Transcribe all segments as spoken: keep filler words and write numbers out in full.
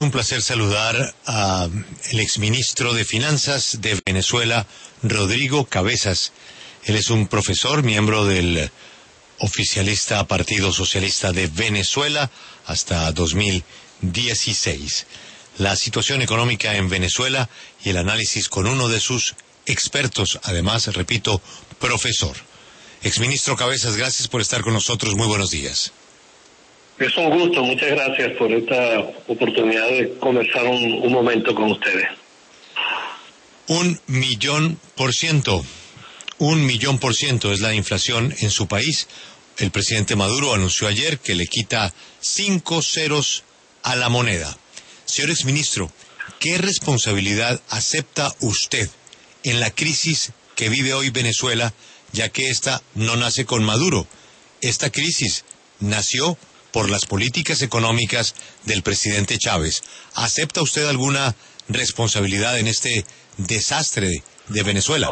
Un placer saludar al exministro de Finanzas de Venezuela, Rodrigo Cabezas. Él es un profesor, miembro del oficialista Partido Socialista de Venezuela hasta dos mil dieciséis. La situación económica en Venezuela y el análisis con uno de sus expertos, además, repito, profesor. Exministro Cabezas, gracias por estar con nosotros. Muy buenos días. Es un gusto, muchas gracias por esta oportunidad de conversar un, un momento con ustedes. Un millón por ciento, un millón por ciento es la inflación en su país. El presidente Maduro anunció ayer que le quita cinco ceros a la moneda. Señor exministro, ¿qué responsabilidad acepta usted en la crisis que vive hoy Venezuela, ya que esta no nace con Maduro? Esta crisis nació por las políticas económicas del presidente Chávez. ¿Acepta usted alguna responsabilidad en este desastre de, de Venezuela?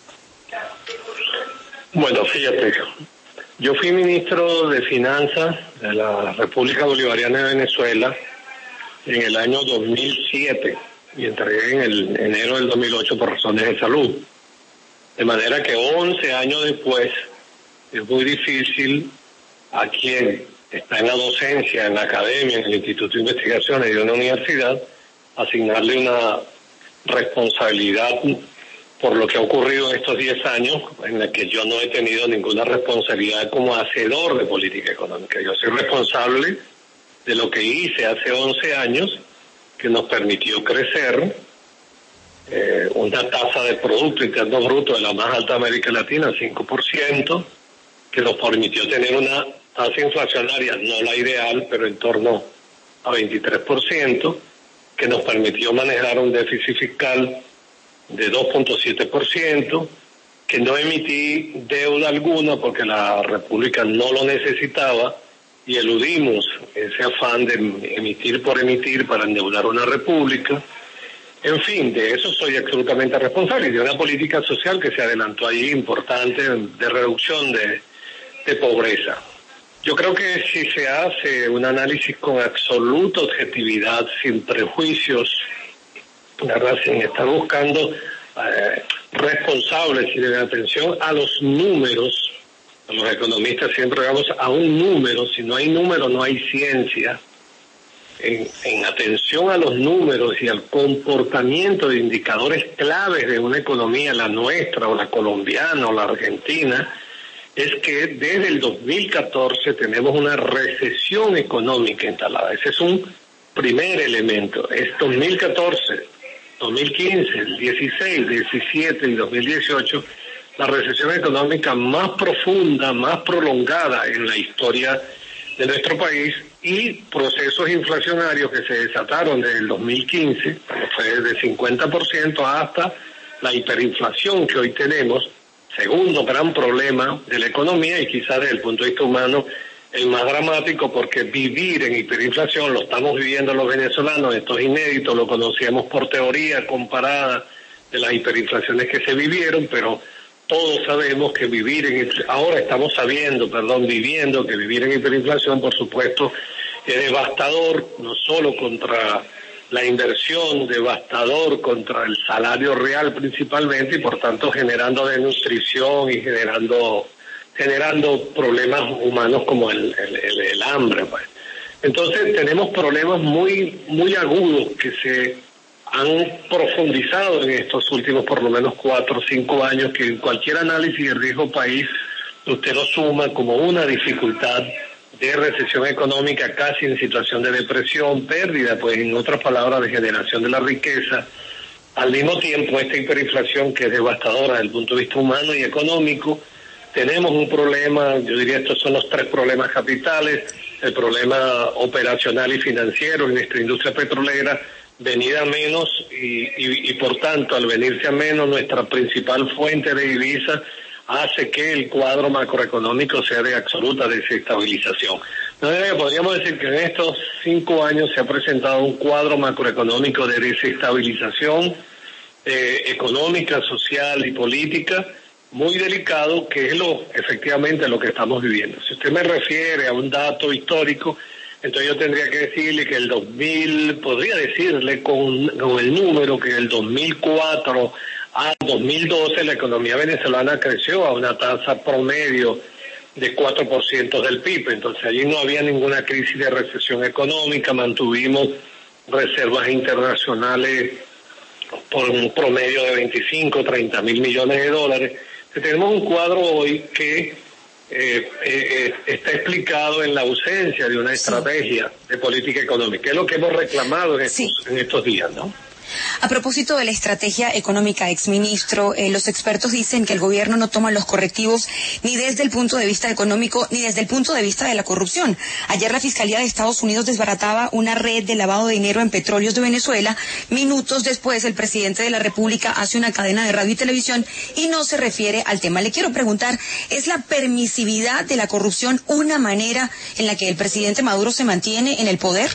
Bueno, fíjate, yo fui ministro de Finanzas de la República Bolivariana de Venezuela en el año dos mil siete y entré en el enero del dos mil ocho por razones de salud. De manera que once años después es muy difícil a quien está en la docencia, en la academia, en el Instituto de Investigaciones de una universidad, asignarle una responsabilidad por lo que ha ocurrido en estos diez años, en la que yo no he tenido ninguna responsabilidad como hacedor de política económica. Yo soy responsable de lo que hice hace once años, que nos permitió crecer eh, una tasa de Producto Interno Bruto de la más alta de América Latina, cinco por ciento, que nos permitió tener una tasa inflacionaria, no la ideal, pero en torno a veintitrés por ciento, que nos permitió manejar un déficit fiscal de dos punto siete por ciento, que no emití deuda alguna porque la República no lo necesitaba y eludimos ese afán de emitir por emitir para endeudar una república. En fin, de eso soy absolutamente responsable, y de una política social que se adelantó allí importante de reducción de, de pobreza. Yo creo que si se hace un análisis con absoluta objetividad, sin prejuicios, ¿verdad?, sin estar buscando eh, responsables y de atención a los números, los economistas siempre vamos a un número, si no hay número no hay ciencia, en, en atención a los números y al comportamiento de indicadores claves de una economía, la nuestra o la colombiana o la argentina, es que desde el dos mil catorce tenemos una recesión económica instalada. Ese es un primer elemento. Es dos mil catorce, dos mil quince, dieciséis, diecisiete y dos mil dieciocho, la recesión económica más profunda, más prolongada en la historia de nuestro país, y procesos inflacionarios que se desataron desde el dos mil quince, que fue de cincuenta por ciento, hasta la hiperinflación que hoy tenemos. Segundo gran problema de la economía, y quizás desde el punto de vista humano el más dramático, porque vivir en hiperinflación lo estamos viviendo los venezolanos, esto es inédito, lo conocíamos por teoría comparada de las hiperinflaciones que se vivieron, pero todos sabemos que vivir en, ahora estamos sabiendo, perdón, viviendo que vivir en hiperinflación, por supuesto, es devastador, no solo contra la inversión, devastador contra el salario real principalmente, y por tanto generando desnutrición y generando generando problemas humanos como el, el, el, el hambre, pues. Entonces tenemos problemas muy muy agudos que se han profundizado en estos últimos por lo menos cuatro o cinco años, que en cualquier análisis de riesgo país usted lo suma como una dificultad de recesión económica, casi en situación de depresión, pérdida, pues en otras palabras, de generación de la riqueza. Al mismo tiempo, esta hiperinflación que es devastadora desde el punto de vista humano y económico. Tenemos un problema, yo diría estos son los tres problemas capitales: el problema operacional y financiero en nuestra industria petrolera, venida a menos y, y, y por tanto al venirse a menos nuestra principal fuente de divisas hace que el cuadro macroeconómico sea de absoluta desestabilización. De manera que podríamos decir que en estos cinco años se ha presentado un cuadro macroeconómico de desestabilización eh, económica, social y política muy delicado, que es lo efectivamente lo que estamos viviendo. Si usted me refiere a un dato histórico, Entonces yo tendría que decirle que el dos mil, podría decirle con, con el número que el dos mil cuatro al dos mil doce la economía venezolana creció a una tasa promedio de cuatro por ciento del P I B. Entonces allí no había ninguna crisis de recesión económica, mantuvimos reservas internacionales por un promedio de veinticinco, treinta mil millones de dólares. Entonces, tenemos un cuadro hoy que eh, eh, está explicado en la ausencia de una sí. estrategia de política económica, que es lo que hemos reclamado en estos, sí. en estos días, ¿no? A propósito de la estrategia económica, exministro, eh, los expertos dicen que el gobierno no toma los correctivos ni desde el punto de vista económico ni desde el punto de vista de la corrupción. Ayer la Fiscalía de Estados Unidos desbarataba una red de lavado de dinero en petróleos de Venezuela. Minutos después, el presidente de la República hace una cadena de radio y televisión y no se refiere al tema. Le quiero preguntar, ¿es la permisividad de la corrupción una manera en la que el presidente Maduro se mantiene en el poder?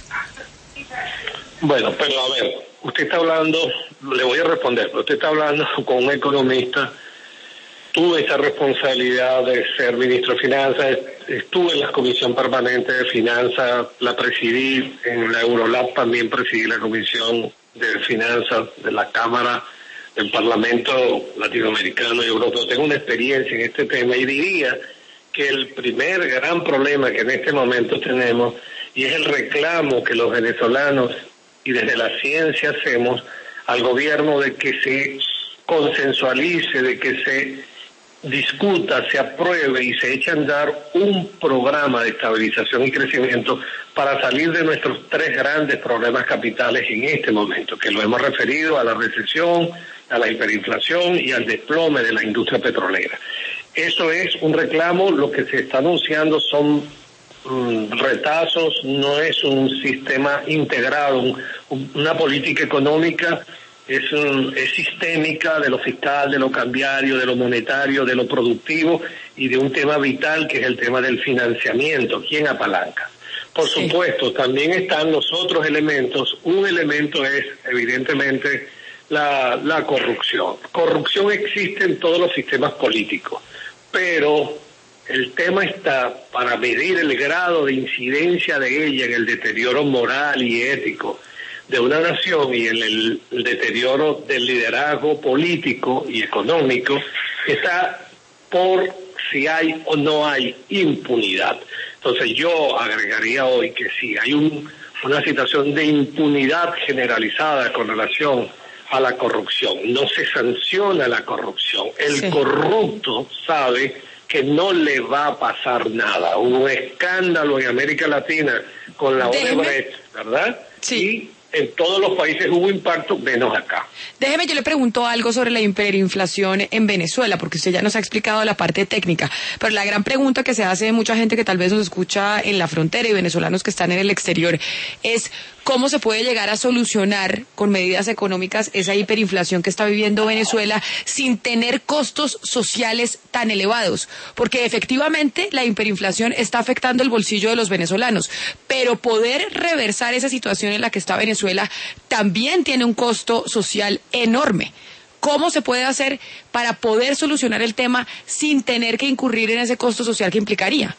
Bueno, pero a ver, usted está hablando, le voy a responder, pero usted está hablando con un economista. Tuve esa responsabilidad de ser ministro de Finanzas, estuve en la Comisión Permanente de Finanzas, la presidí, en la Eurolab también presidí la Comisión de Finanzas de la Cámara del Parlamento Latinoamericano y Europeo. Tengo una experiencia en este tema y diría que el primer gran problema que en este momento tenemos, y es el reclamo que los venezolanos y desde la ciencia hacemos al gobierno de que se consensualice, de que se discuta, se apruebe y se eche a andar un programa de estabilización y crecimiento para salir de nuestros tres grandes problemas capitales en este momento, que lo hemos referido a la recesión, a la hiperinflación y al desplome de la industria petrolera. Eso es un reclamo, lo que se está anunciando son retazos, no es un sistema integrado, un, un, una política económica es, un, es sistémica de lo fiscal, de lo cambiario, de lo monetario, de lo productivo y de un tema vital que es el tema del financiamiento, ¿quién apalanca? Por sí. supuesto, también están los otros elementos. Un elemento es evidentemente la, la corrupción. Corrupción existe en todos los sistemas políticos, pero el tema está para medir el grado de incidencia de ella en el deterioro moral y ético de una nación y en el, el deterioro del liderazgo político y económico, está por si hay o no hay impunidad. Entonces yo agregaría hoy que si hay un, una situación de impunidad generalizada con relación a la corrupción, no se sanciona la corrupción, el sí. corrupto sabe que no le va a pasar nada. Hubo un escándalo en América Latina con la Odebrecht, ¿verdad? Sí. Y en todos los países hubo impacto, menos acá. Déjeme, yo le pregunto algo sobre la hiperinflación en Venezuela, porque usted ya nos ha explicado la parte técnica, pero la gran pregunta que se hace de mucha gente que tal vez nos escucha en la frontera y venezolanos que están en el exterior es cómo se puede llegar a solucionar con medidas económicas esa hiperinflación que está viviendo Venezuela sin tener costos sociales tan elevados, porque efectivamente la hiperinflación está afectando el bolsillo de los venezolanos, pero poder reversar esa situación en la que está Venezuela Venezuela también tiene un costo social enorme. ¿Cómo se puede hacer para poder solucionar el tema sin tener que incurrir en ese costo social que implicaría?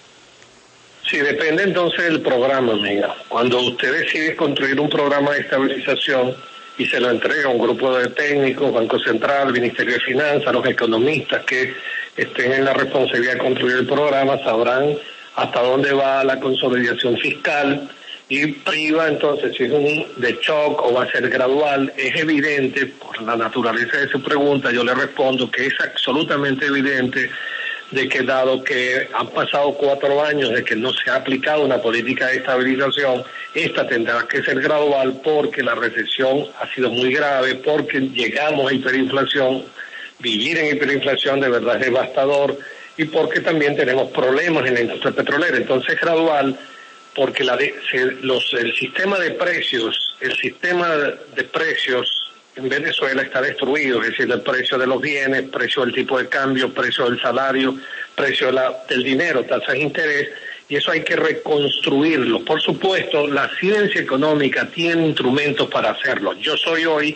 Sí, depende entonces del programa, amiga. Cuando usted decide construir un programa de estabilización y se lo entrega a un grupo de técnicos, Banco Central, Ministerio de Finanzas, los economistas que estén en la responsabilidad de construir el programa, sabrán hasta dónde va la consolidación fiscal y priva entonces si es un de shock o va a ser gradual. Es evidente, por la naturaleza de su pregunta, yo le respondo que es absolutamente evidente de que dado que han pasado cuatro años de que no se ha aplicado una política de estabilización, esta tendrá que ser gradual porque la recesión ha sido muy grave, porque llegamos a hiperinflación, vivir en hiperinflación de verdad es devastador y porque también tenemos problemas en la industria petrolera. Entonces gradual porque la de, se, los, el sistema de precios, el sistema de precios en Venezuela está destruido, es decir, el precio de los bienes, precio del tipo de cambio, precio del salario, precio de la, del dinero, tasas de interés, y eso hay que reconstruirlo. Por supuesto, la ciencia económica tiene instrumentos para hacerlo. Yo soy hoy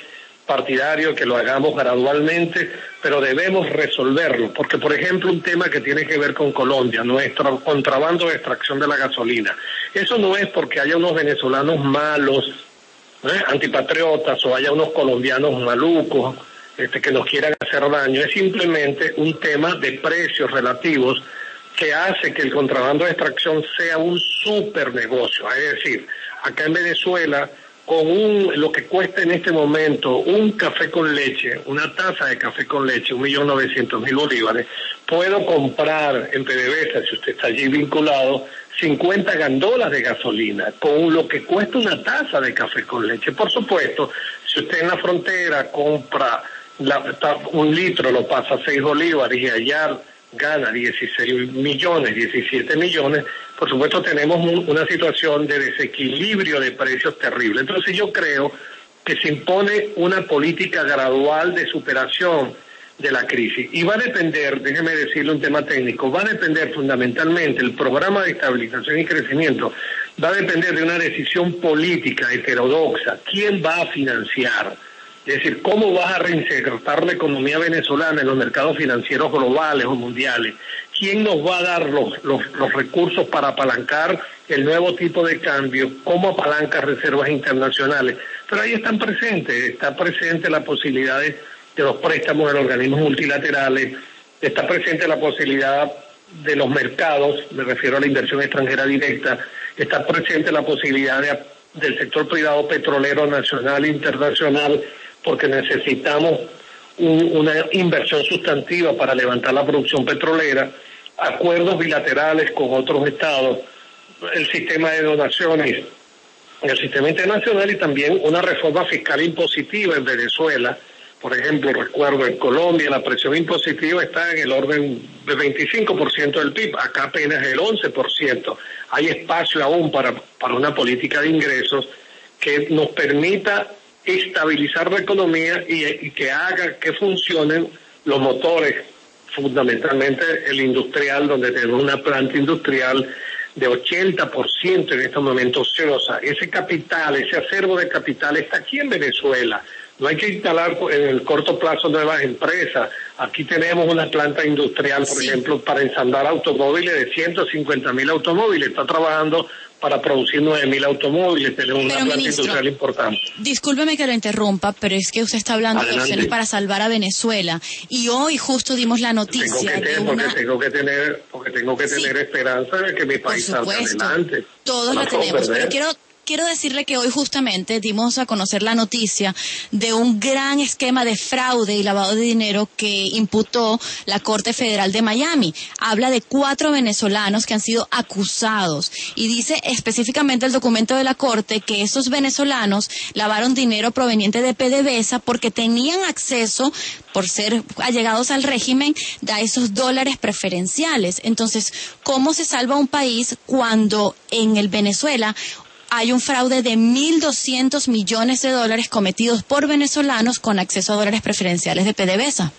partidario que lo hagamos gradualmente, pero debemos resolverlo, porque por ejemplo un tema que tiene que ver con Colombia, nuestro contrabando de extracción de la gasolina, eso no es porque haya unos venezolanos malos, ¿eh? antipatriotas, o haya unos colombianos malucos este, que nos quieran hacer daño, es simplemente un tema de precios relativos que hace que el contrabando de extracción sea un super negocio. Es decir, acá en Venezuela, con un, lo que cuesta en este momento un café con leche, una taza de café con leche, un millón novecientos mil bolívares, puedo comprar en PDVSA, si usted está allí vinculado, cincuenta gandolas de gasolina, con lo que cuesta una taza de café con leche. Por supuesto, si usted en la frontera compra la, un litro, lo pasa a seis bolívares y allá gana dieciséis millones, diecisiete millones, por supuesto tenemos un, una situación de desequilibrio de precios terrible. Entonces yo creo que se impone una política gradual de superación de la crisis. Y va a depender, déjeme decirle un tema técnico, va a depender fundamentalmente, el programa de estabilización y crecimiento, va a depender de una decisión política heterodoxa. ¿Quién va a financiar? Es decir, ¿cómo vas a reinsertar la economía venezolana en los mercados financieros globales o mundiales? ¿Quién nos va a dar los, los, los recursos para apalancar el nuevo tipo de cambio? ¿Cómo apalanca reservas internacionales? Pero ahí están presentes, está presente la posibilidad de, de los préstamos de los organismos multilaterales, está presente la posibilidad de los mercados, me refiero a la inversión extranjera directa, está presente la posibilidad de, del sector privado petrolero nacional e internacional, porque necesitamos un, una inversión sustantiva para levantar la producción petrolera, acuerdos bilaterales con otros estados, el sistema de donaciones, el sistema internacional y también una reforma fiscal impositiva en Venezuela. Por ejemplo, recuerdo en Colombia la presión impositiva está en el orden del veinticinco por ciento del P I B, acá apenas el once por ciento. Hay espacio aún para, para una política de ingresos que nos permita estabilizar la economía y, y que haga que funcionen los motores, fundamentalmente el industrial, donde tenemos una planta industrial de ochenta por ciento en este momento ociosa. Ese capital, ese acervo de capital está aquí en Venezuela. No hay que instalar en el corto plazo nuevas empresas. Aquí tenemos una planta industrial, por sí. ejemplo, para ensamblar automóviles de ciento cincuenta mil automóviles. Está trabajando para producir nueve mil automóviles. Tenemos pero, una planta ministro, industrial importante. Discúlpeme que lo interrumpa, pero es que usted está hablando Adelante. de opciones para salvar a Venezuela. Y hoy justo dimos la noticia tengo que, de una... porque tengo que tener, porque tengo que sí. tener esperanza de que mi país salga adelante. Todos no la tenemos, perder. pero quiero... Quiero decirle que hoy justamente dimos a conocer la noticia de un gran esquema de fraude y lavado de dinero que imputó la Corte Federal de Miami. Habla de cuatro venezolanos que han sido acusados y dice específicamente el documento de la Corte que esos venezolanos lavaron dinero proveniente de PDVSA porque tenían acceso, por ser allegados al régimen, a esos dólares preferenciales. Entonces, ¿cómo se salva un país cuando en el Venezuela hay un fraude de mil doscientos millones de dólares cometidos por venezolanos con acceso a dólares preferenciales de PDVSA?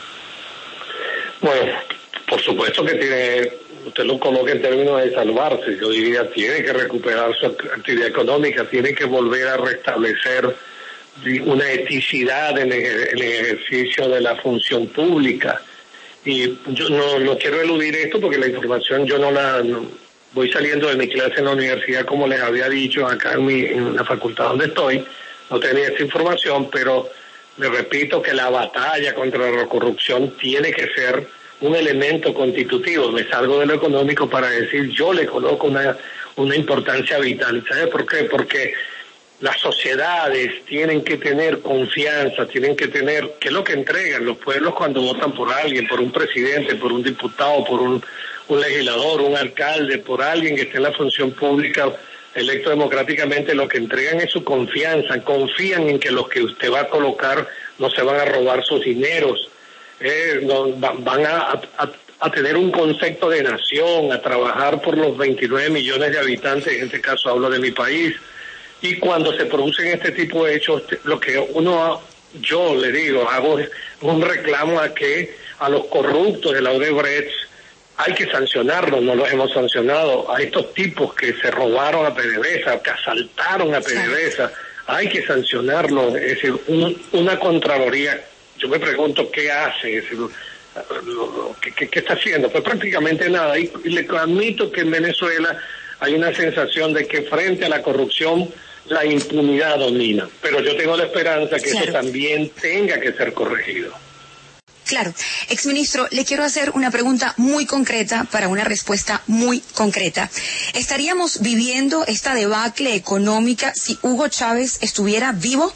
Bueno, por supuesto que tiene, usted lo coloca en términos de salvarse, yo diría, tiene que recuperar su actividad económica, tiene que volver a restablecer una eticidad en el, en el ejercicio de la función pública. Y yo no, no quiero eludir esto porque la información yo no la... No, voy saliendo de mi clase en la universidad, como les había dicho, acá en, mi, en la facultad donde estoy, no tenía esa información, pero le repito que la batalla contra la corrupción tiene que ser un elemento constitutivo. Me salgo de lo económico para decir, yo le coloco una, una importancia vital. ¿Sabe por qué? Porque las sociedades tienen que tener confianza, tienen que tener, ¿qué es lo que entregan los pueblos cuando votan por alguien, por un presidente, por un diputado, por un, un legislador, un alcalde, por alguien que esté en la función pública electo democráticamente? Lo que entregan es su confianza, confían en que los que usted va a colocar no se van a robar sus dineros, eh, no, van a, a, a tener un concepto de nación, a trabajar por los veintinueve millones de habitantes, en este caso hablo de mi país. Y cuando se producen este tipo de hechos, lo que uno, yo le digo, hago un reclamo a que a los corruptos de la Odebrecht hay que sancionarlos, no los hemos sancionado, a estos tipos que se robaron a PDVSA, que asaltaron a PDVSA, hay que sancionarlo. Es decir, un, una Contraloría, yo me pregunto qué hace, es decir, ¿qué, qué está haciendo? Pues prácticamente nada, y, y le admito que en Venezuela hay una sensación de que frente a la corrupción la impunidad domina, pero yo tengo la esperanza que claro. eso también tenga que ser corregido. Claro. Exministro, le quiero hacer una pregunta muy concreta para una respuesta muy concreta. ¿Estaríamos viviendo esta debacle económica si Hugo Chávez estuviera vivo?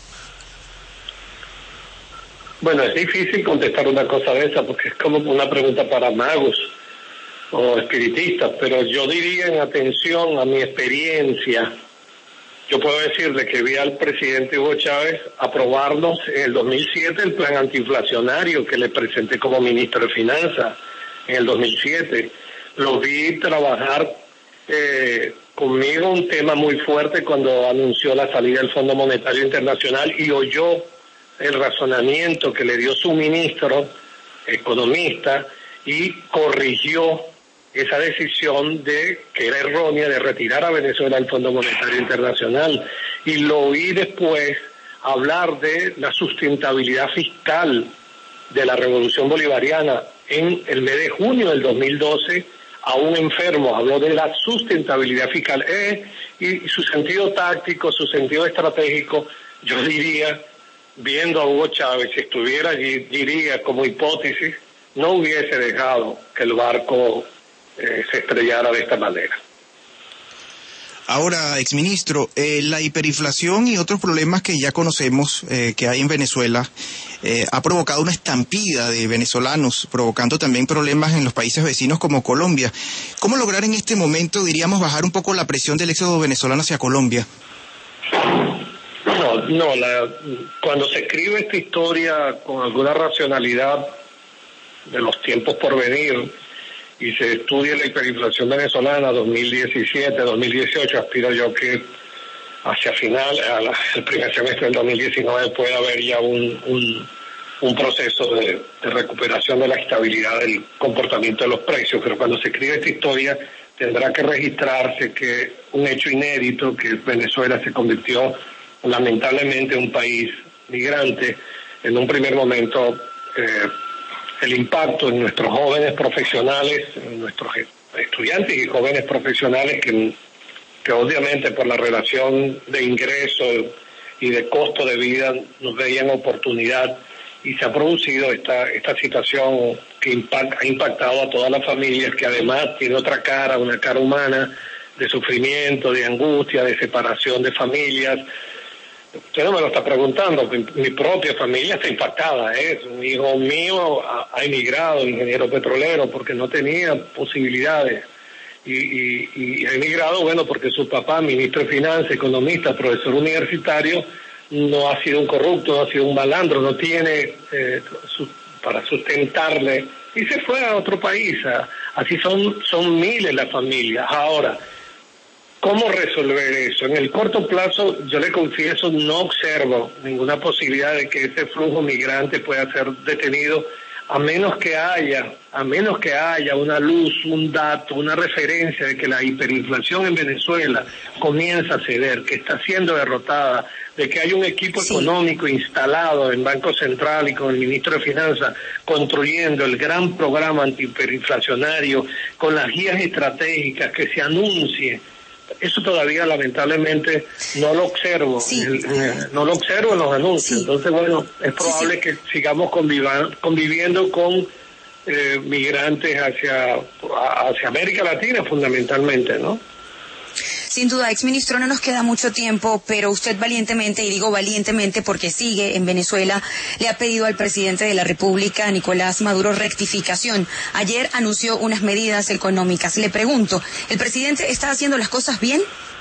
Bueno, es difícil contestar una cosa de esa porque es como una pregunta para magos o espiritistas, pero yo diría en atención a mi experiencia, yo puedo decirle que vi al presidente Hugo Chávez aprobarnos en el dos mil siete el plan antiinflacionario que le presenté como ministro de Finanzas en el dos mil siete. Lo vi trabajar eh, conmigo un tema muy fuerte cuando anunció la salida del Fondo Monetario Internacional y oyó el razonamiento que le dio su ministro, economista, y corrigió esa decisión de que era errónea de retirar a Venezuela del Fondo Monetario Internacional. Y lo oí después hablar de la sustentabilidad fiscal de la Revolución Bolivariana en el mes de junio del dos mil doce a un enfermo, habló de la sustentabilidad fiscal. Eh, y, y su sentido táctico, su sentido estratégico, yo diría, viendo a Hugo Chávez, si estuviera allí, diría como hipótesis, no hubiese dejado que el barco Eh, se estrellara de esta manera. Ahora, exministro, eh, la hiperinflación y otros problemas que ya conocemos eh, que hay en Venezuela eh, ha provocado una estampida de venezolanos, provocando también problemas en los países vecinos como Colombia. ¿Cómo lograr en este momento, diríamos, bajar un poco la presión del éxodo venezolano hacia Colombia? No, no, la, cuando se escribe esta historia con alguna racionalidad de los tiempos por venir, y se estudia la hiperinflación venezolana dos mil diecisiete, dos mil dieciocho, aspiro yo que hacia final, al primer semestre del dos mil diecinueve puede haber ya un, un, un proceso de, de recuperación de la estabilidad del comportamiento de los precios, pero cuando se escribe esta historia tendrá que registrarse que un hecho inédito, que Venezuela se convirtió lamentablemente en un país migrante, en un primer momento eh, el impacto en nuestros jóvenes profesionales, en nuestros estudiantes y jóvenes profesionales que, que obviamente por la relación de ingresos y de costo de vida nos veían oportunidad y se ha producido esta esta situación que impact, ha impactado a todas las familias, que además tiene otra cara, una cara humana de sufrimiento, de angustia, de separación de familias. Usted no me lo está preguntando, mi, mi propia familia está impactada, ¿eh? Un hijo mío ha, ha emigrado, ingeniero petrolero, porque no tenía posibilidades. Y, y, y ha emigrado, bueno, porque su papá, ministro de Finanzas, economista, profesor universitario, no ha sido un corrupto, no ha sido un malandro, no tiene eh, su, para sustentarle. Y se fue a otro país. A, así son, son miles las familias. Ahora, ¿cómo resolver eso? En el corto plazo, yo le confieso, no observo ninguna posibilidad de que ese flujo migrante pueda ser detenido, a menos que haya, a menos que haya una luz, un dato, una referencia de que la hiperinflación en Venezuela comienza a ceder, que está siendo derrotada, de que hay un equipo sí. económico instalado en Banco Central y con el ministro de Finanzas construyendo el gran programa antihiperinflacionario, con las guías estratégicas que se anuncie. Eso todavía lamentablemente no lo observo, sí. el, eh, no lo observo en los anuncios. Sí. Entonces, bueno, es probable sí, sí. que sigamos conviva, conviviendo con eh, migrantes hacia, hacia América Latina fundamentalmente, ¿no? Sin duda, exministro, no nos queda mucho tiempo, pero usted valientemente, y digo valientemente porque sigue en Venezuela, le ha pedido al presidente de la República, Nicolás Maduro, rectificación. Ayer anunció unas medidas económicas. Le pregunto, ¿el presidente está haciendo las cosas bien?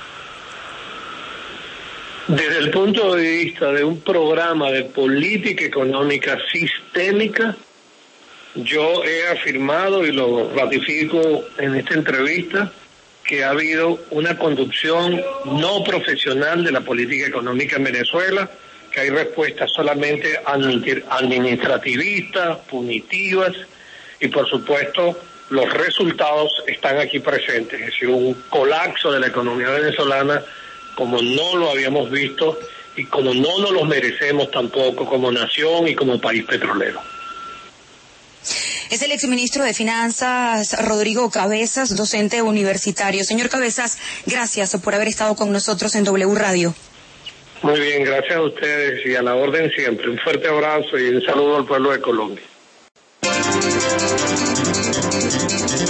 Desde el punto de vista de un programa de política económica sistémica, yo he afirmado y lo ratifico en esta entrevista, que ha habido una conducción no profesional de la política económica en Venezuela, que hay respuestas solamente administrativistas, punitivas, y por supuesto los resultados están aquí presentes, es decir, un colapso de la economía venezolana como no lo habíamos visto y como no nos los merecemos tampoco como nación y como país petrolero. Es el exministro de Finanzas, Rodrigo Cabezas, docente universitario. Señor Cabezas, gracias por haber estado con nosotros en W Radio. Muy bien, gracias a ustedes y a la orden siempre. Un fuerte abrazo y un saludo al pueblo de Colombia.